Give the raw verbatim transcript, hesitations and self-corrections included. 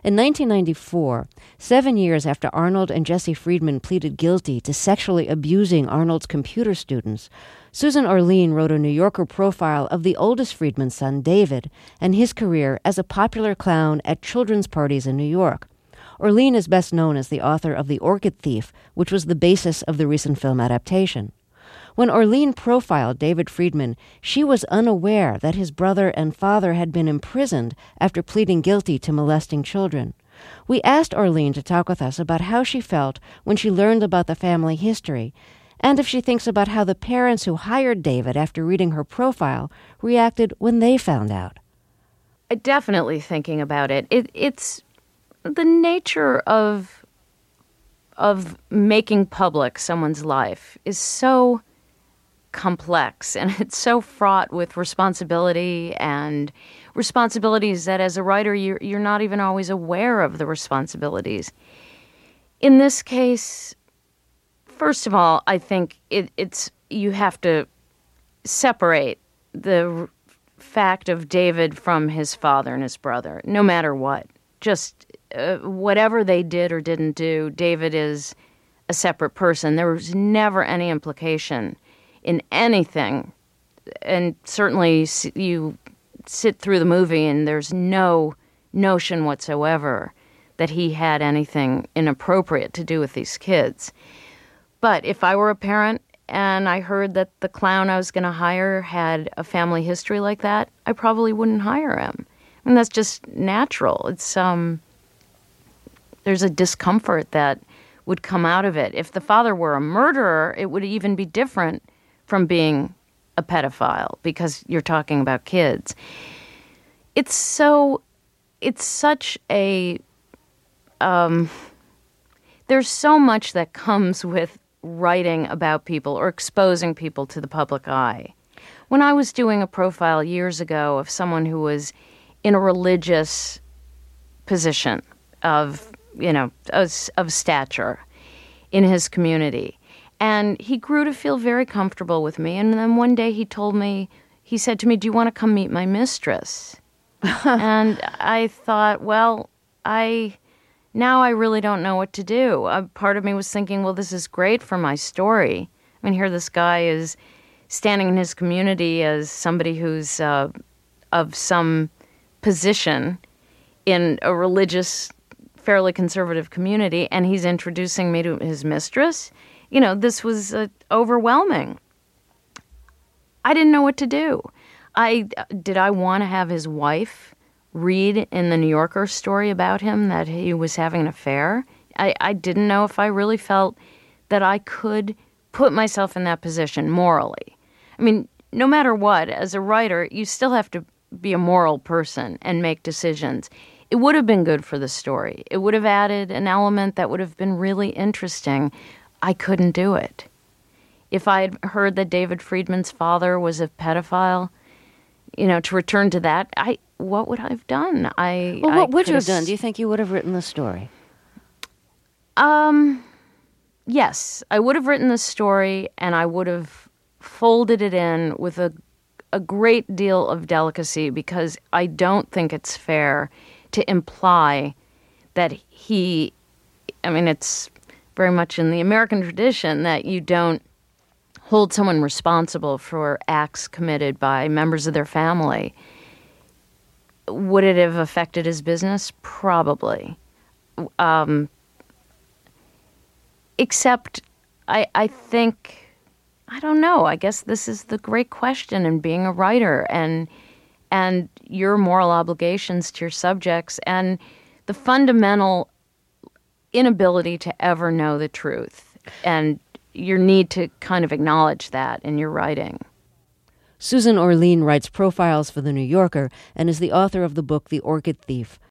In nineteen ninety-four, seven years after Arnold and Jesse Friedman pleaded guilty to sexually abusing Arnold's computer students, Susan Orlean wrote a New Yorker profile of the oldest Friedman son, David, and his career as a popular clown at children's parties in New York. Orlean is best known as the author of The Orchid Thief, which was the basis of the recent film adaptation. When Orlean profiled David Friedman, she was unaware that his brother and father had been imprisoned after pleading guilty to molesting children. We asked Orlean to talk with us about how she felt when she learned about the family history, and if she thinks about how the parents who hired David after reading her profile reacted when they found out. Definitely thinking about it. it it's the nature of of making public someone's life is so complex, and it's so fraught with responsibility and responsibilities that as a writer you're, you're not even always aware of the responsibilities. In this case, first of all, I think it, it's you have to separate the r- fact of David from his father and his brother, no matter what. Just uh, whatever they did or didn't do, David is a separate person. There was never any implication in anything, and certainly you sit through the movie and there's no notion whatsoever that he had anything inappropriate to do with these kids. But if I were a parent and I heard that the clown I was going to hire had a family history like that, I probably wouldn't hire him. I mean, that's just natural. It's um, there's a discomfort that would come out of it. If the father were a murderer, it would even be different from being a pedophile, because you're talking about kids. It's so, it's such a, um, there's so much that comes with writing about people or exposing people to the public eye. When I was doing a profile years ago of someone who was in a religious position of, you know, of, of stature in his community, and he grew to feel very comfortable with me. And then one day he told me, he said to me, "Do you want to come meet my mistress?" And I thought, well, I, now I really don't know what to do. Uh, part of me was thinking, well, this is great for my story. I mean, here this guy is standing in his community as somebody who's uh, of some position in a religious, fairly conservative community, and he's introducing me to his mistress. You know, this was uh, overwhelming. I didn't know what to do. I did I want to have his wife read in the New Yorker story about him that he was having an affair? I, I didn't know if I really felt that I could put myself in that position morally. I mean, no matter what, as a writer, you still have to be a moral person and make decisions. It would have been good for the story. It would have added an element that would have been really interesting. I couldn't do it. If I had heard that David Friedman's father was a pedophile, you know, to return to that, I what would I have done? I Well, what I would you have s- done? Do you think you would have written the story? Um, yes, I would have written the story, and I would have folded it in with a a great deal of delicacy, because I don't think it's fair to imply that he, I mean, it's very much in the American tradition that you don't hold someone responsible for acts committed by members of their family. Would it have affected his business? Probably. Um, except, I, I think, I don't know. I guess this is the great question in being a writer, and and your moral obligations to your subjects, and the fundamental inability to ever know the truth, and your need to kind of acknowledge that in your writing. Susan Orlean writes profiles for The New Yorker and is the author of the book The Orchid Thief.